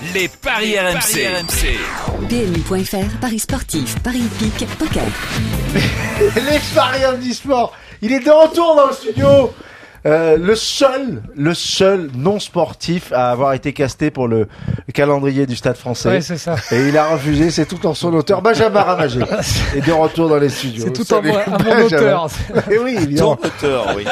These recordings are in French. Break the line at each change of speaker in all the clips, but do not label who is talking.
Les paris RMC.
PMU.fr, paris sportif, paris hippique, poker.
Les paris handisport. Il est de retour dans le studio. Le seul non sportif à avoir été casté pour le calendrier du Stade Français.
Ouais, c'est ça.
Et il a refusé, c'est tout en son auteur. Benjamin Ramagé est de retour dans les studios.
C'est tout à mon auteur.
Et oui, évidemment.
Ton auteur, oui.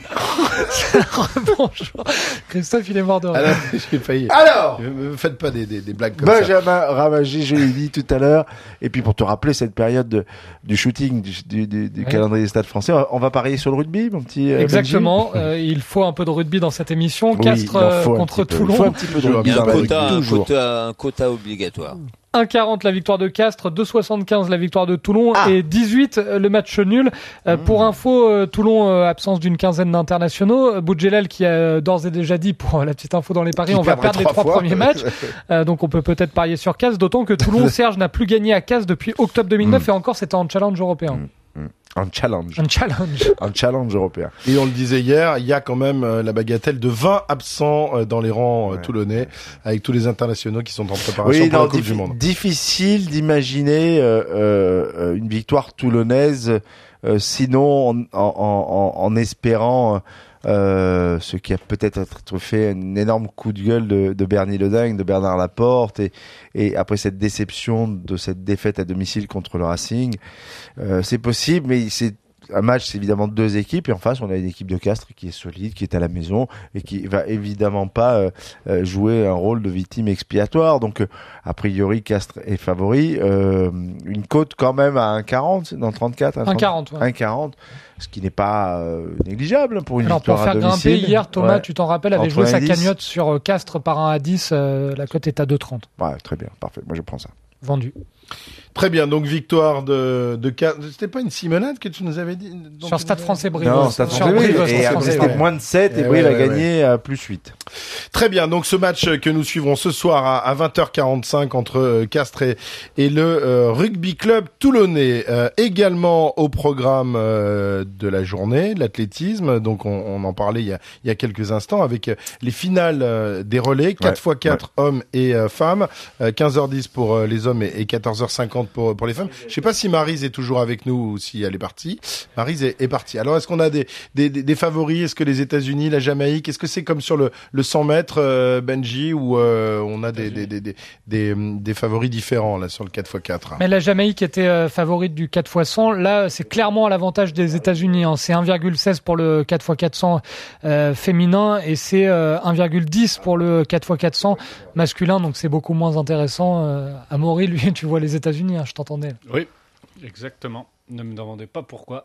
Bonjour. Christophe, il est mort de rire.
Alors, j'ai failli.
Alors,
Ne faites pas des blagues comme ça.
Benjamin Ramagé, je l'ai dit tout à l'heure. Et puis pour te rappeler cette période du shooting du calendrier du Stade Français, on va parier sur le rugby, mon petit
Exactement. Il faut un peu de rugby dans cette émission.
Oui,
Castres contre Toulon.
Il faut un petit peu de rugby
Il y a
dans le rugby,
un quota obligatoire.
1,40 la victoire de Castres, 2,75 la victoire de Toulon et 18 le match nul. Pour info, Toulon absence d'une quinzaine d'internationaux. Boudjelal qui a d'ores et déjà dit, pour la petite info dans les paris, on va perdre les 3 premiers matchs. Donc on peut peut-être parier sur Castres, d'autant que Toulon, Serge n'a plus gagné à Castres depuis octobre 2009 et encore c'était en challenge européen.
Un challenge européen.
Et on le disait hier, il y a quand même la bagatelle de 20 absents dans les rangs toulonnais, avec tous les internationaux qui sont en préparation pour la Coupe du Monde.
Difficile d'imaginer une victoire toulonnaise, sinon en espérant ce qui a peut-être fait un énorme coup de gueule de Bernie Ledingue, de Bernard Laporte, et après cette déception de cette défaite à domicile contre le Racing, c'est possible, mais c'est un match, c'est évidemment 2 équipes, et en face on a une équipe de Castres qui est solide, qui est à la maison et qui va évidemment pas jouer un rôle de victime expiatoire. Donc a priori Castres est favori, une cote quand même à 1,40 dans 34,
1,40 ouais.
1,40, ce qui n'est pas négligeable pour une
Alors
victoire à domicile.
pour faire grimper hier, Thomas,
Ouais.
tu t'en rappelles, avait
Entre
joué
1 et
sa
10.
cagnotte sur Castres par 1 à 10, la cote est à 2,30.
Ouais, très bien, parfait. Moi je prends ça.
Vendu.
Très bien, donc victoire de c'était pas une simonade que tu nous avais dit
Sur Stade Français Brive.
Non, Stade
Sur
Français,
Brive,
et
Stade Français,
c'était
ouais.
moins de 7 et
Ouais,
Brive a
ouais,
gagné à plus 8.
Très bien, donc ce match que nous suivrons ce soir à 20h45 entre Castres et le Rugby Club toulonnais. Également au programme de la journée, l'athlétisme, donc on en parlait il y a quelques instants, avec les finales des relais, 4x4 hommes et femmes, 15h10 pour les hommes et 14h50 pour les femmes. Je sais pas si Maryse est toujours avec nous ou si elle est partie. Maryse est partie. Alors est-ce qu'on a des favoris? Est-ce que les États-Unis, la Jamaïque, est-ce que c'est comme sur le 100 mètres, Benji, où on a des favoris différents là sur le 4x4?
Mais la Jamaïque était favorite du 4x100. Là, c'est clairement à l'avantage des États-Unis. Hein. C'est 1,16 pour le 4x400 féminin et c'est 1,10 pour le 4x400 masculin. Donc c'est beaucoup moins intéressant. Amaury, lui, tu vois les États-Unis, hein, je t'entendais.
Oui, exactement. Ne me demandez pas pourquoi.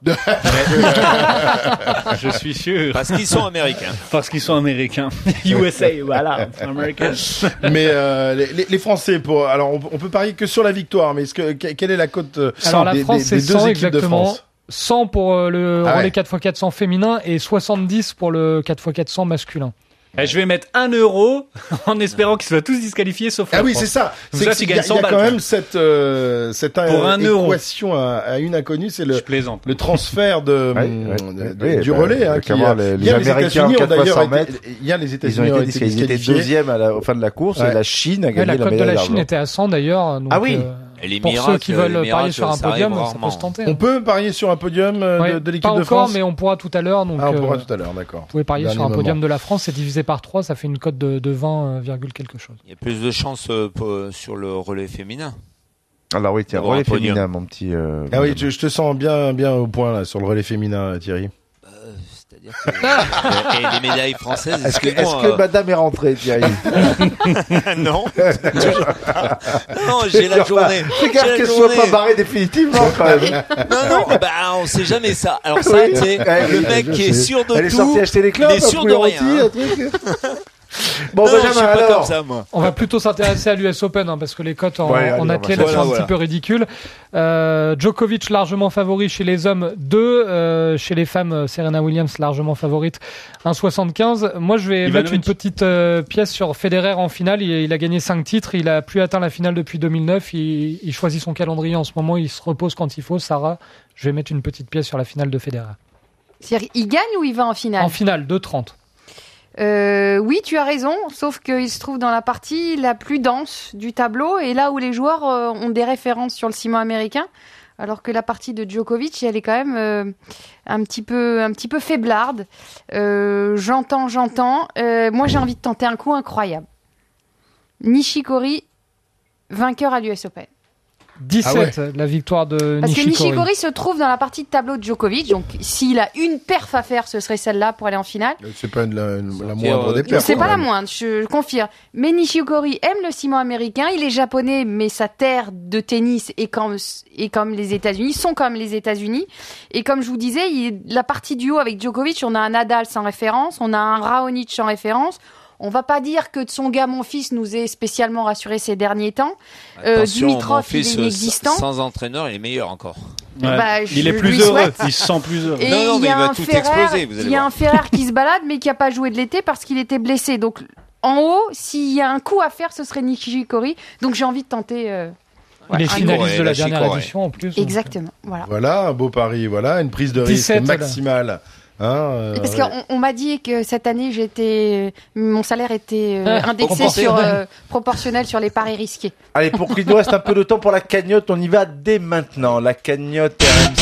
Je suis sûr.
Parce qu'ils sont américains.
Parce qu'ils sont américains. USA, voilà. American.
Mais les Français, alors on peut parier que sur la victoire, mais quelle est la cote
Alors la France, c'est 100
deux équipes de
exactement.
France?
100 pour le
Ah ouais.
relais 4x400 féminin et 70 pour le 4x400 masculin.
Et je vais mettre 1 euro en espérant qu'ils soient tous disqualifiés sauf la
Ah oui,
France.
c'est ça.
Donc
C'est
ça,
que
tu
il y a
gagnes 100
quand
balles.
même cette
Pour 1 euro.
équation à une inconnue, c'est
Je plaisante.
le transfert du
bah,
relais. Hein,
comment les
il y a les
Américains en
États-Unis ont
4 fois
d'ailleurs
100 mètres,
il y a les
Ils
États-Unis ont été
ils étaient
disqualifiés.
deuxième à la fin de la course,
Ouais.
et la Chine a
Ouais,
gagné
la
la
cote de
médaille
la Chine
d'argent.
était à 100 d'ailleurs. Donc,
Ah oui.
Et les
pour
miracles,
ceux qui veulent
les
parier
miracles,
sur un
ça arrive
podium, ça
rarement.
peut se tenter.
On peut parier sur un podium
Ouais,
de l'équipe
pas
de
encore,
France.
mais on pourra tout à l'heure. Donc,
On pourra tout à l'heure, d'accord.
vous pouvez parier
Dernier
sur un podium
moment.
de la France, c'est divisé par 3, ça fait une cote de 20, quelque chose.
Il y a plus de chances sur le relais féminin.
Alors oui, tiens,
D'avoir
relais
un podium.
féminin, mon petit.
Ah oui, je te sens bien au point là sur le relais féminin, Thierry.
C'est-à-dire que et les médailles françaises.
Est-ce que madame est rentrée, Thierry?
Non. Non, j'ai la journée.
Fais gaffe
J'ai la
qu'elle soit
journée.
pas barrée définitivement, quand même.
Non, on sait jamais ça. Alors ça,
Oui.
tu sais,
Ouais,
le
oui,
mec
je
qui est
sais.
sûr de
Elle est
tout,
sortie acheter des clopes,
il est sûr
un
de
poulet
rien.
rôti,
hein.
un truc. Bon,
Non, je suis
Benjamin,
pas
alors.
comme ça, moi.
On va plutôt s'intéresser à l'US Open, hein, parce que les cotes en
Ouais, allez, on va
athlète
faire
sont
ça.
un
Voilà.
petit peu ridicules. Djokovic largement favori chez les hommes, 2. Chez les femmes, Serena Williams largement favorite, 1,75. Moi, je vais mettre une petite pièce sur Federer en finale. Il a gagné 5 titres. Il a plus atteint la finale depuis 2009. Il choisit son calendrier en ce moment. Il se repose quand il faut. Sarah, je vais mettre une petite pièce sur la finale de Federer.
C'est-à-dire, il gagne ou il va en finale?
En finale, 2,30.
Oui, tu as raison, sauf qu'il se trouve dans la partie la plus dense du tableau et là où les joueurs ont des références sur le ciment américain, alors que la partie de Djokovic, elle est quand même un petit peu faiblarde. J'entends. Moi, j'ai envie de tenter un coup incroyable. Nishikori, vainqueur à l'US Open.
17, la victoire de
Parce
Nishikori.
que Nishikori se trouve dans la partie de tableau de Djokovic, donc s'il a une perf à faire, ce serait celle-là pour aller en finale.
C'est pas la moindre des perfs.
C'est pas la
quand même.
moindre, je confirme. Mais Nishikori aime le ciment américain, il est japonais, mais sa terre de tennis est comme les États-Unis, sont comme les États-Unis. Et comme je vous disais, la partie duo avec Djokovic, on a un Nadal sans référence, on a un Raonic sans référence. On va pas dire que Tsonga, mon fils, nous ait spécialement rassuré ces derniers temps.
Attention,
Dimitrov,
mon fils,
il est inexistant.
sans entraîneur, il est meilleur encore.
Ouais.
Bah,
Il est
je
plus
lui
heureux.
souhaite.
Il se sent plus heureux.
Et
Non,
il
mais
y
il
a
va
un
tout
Ferrer,
exploser, vous allez
il y a
voir.
un Ferrer qui se balade, mais qui a pas joué de l'été parce qu'il était blessé. Donc, en haut, s'il y a un coup à faire, ce serait Nishikori. Donc, j'ai envie de tenter.
Il est
un
finaliste de la dernière
Chicorée.
édition en plus.
Exactement. Voilà.
Voilà, un beau pari, voilà, une prise de risque
17, là.
maximale. Hein,
Parce qu'on m'a dit que cette année, mon salaire était indexé
proportionnel.
proportionnel sur les paris risqués.
Allez, pour qu'il nous reste un peu de temps pour la cagnotte, on y va dès maintenant. La cagnotte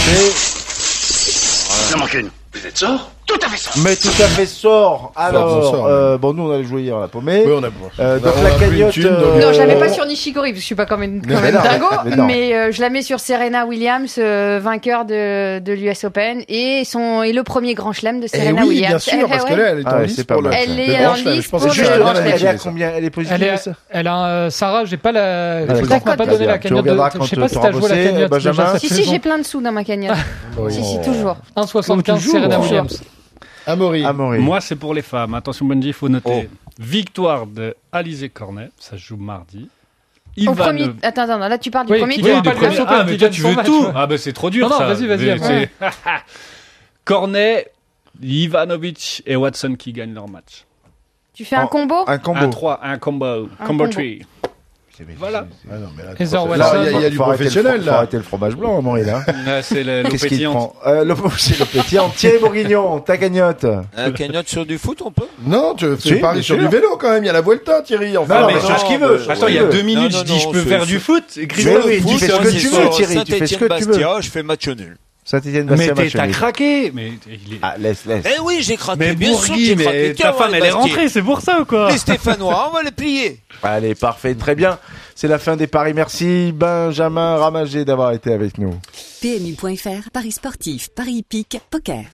RMC.
Il en manque une. Vous êtes sort? Tout à fait sort.
Mais tout à fait sort. Alors,
sort,
bon, nous on allait jouer hier, on a paumé.
Oui,
donc
on a
la
pris une
cagnotte.
thune, donc,
Non, je la mets pas sur Nishikori, parce que je suis pas quand même
non,
dingo,
mais non.
mais je la mets sur Serena Williams, vainqueur de l'US Open, et le premier grand chelem de
Eh
Serena
oui,
Williams.
bien sûr, parce que là, elle est
Ah
en
ouais,
lice
c'est pas
pour le
mal, ça.
Elle
le
est
grand
en
chelem.
lice
Je pense
pour
que
le
je
grand
vais bien
chelem.
Elle est à
utiliser ça.
combien? Elle est positive,
Elle,
ça
a Sarah, j'ai pas la.
Allez,
Je crois qu'on n'a pas donné la
tu
cagnotte.
regarderas
Je
quand
sais pas si
t'auras
t'as joué la
bossé,
cagnotte.
Benjamin.
déjà cette
Si,
saison.
j'ai plein de sous dans ma cagnotte. Si, toujours.
1,75
Toujours.
Serena Williams.
Amaury.
Amaury.
Moi, c'est pour les femmes. Attention, Benji, il faut noter.
Oh.
Victoire de Alizé Cornet. Ça se joue mardi.
Au premier. Attends, là tu parles du
Oui,
premier
qui
tour.
gagne
du
pas le
premier.
US Open,
Ah, mais
qui
toi,
gagne
tu
son
veux
match,
tout.
ouais.
Ah, bah, c'est trop dur,
Non,
ça.
vas-y,
Mais
après.
c'est- Cornet, Ivanovic et Watson qui gagnent leur match.
Tu fais un combo.
Un combo.
Un 3, un combo.
Un
Combo
combo.
3. Voilà.
Ah non, mais là,
Heather
là,
Watson.
il y a du
Faut arrêter
professionnel,
Faut
là.
arrêter le fromage blanc, Amaury, là.
C'est l'eau
Qu'est-ce qu'il
pétillante.
prend C'est le pétillant. Tiens, Bourguignon, ta cagnotte.
Un cagnotte sur du foot, on peut?
Non, tu
Si,
fais pari
bien
sur
sûr.
du vélo quand même. Il y a la Vuelta, Thierry. Enfin,
Non,
mais
mais
non,
c'est ce qu'il veut.
Attends, il y a 2 minutes,
non,
je dis, je peux
non,
faire
c'est-
du foot.
Mais
Christophe,
oui, tu fais ce que tu veux, Thierry. Tu fais ce que tu veux.
Saint-Étienne-Bastia, je fais match nul.
Saint-Étienne,
mais
Bastia,
t'as
match
craqué. Mais il est...
Ah, laisse.
Eh oui, j'ai craqué.
Mais
bien sûr que
Bourgui,
j'ai craqué.
mais
Tiens,
ta femme,
les
elle est
Bastiais.
rentrée, c'est pour ça ou quoi?
Les Stéphanois, on va les plier.
Allez, parfait, très bien. C'est la fin des paris. Merci Benjamin Ramagé d'avoir été avec nous.
PMU.fr, paris sportif, paris hippique, poker.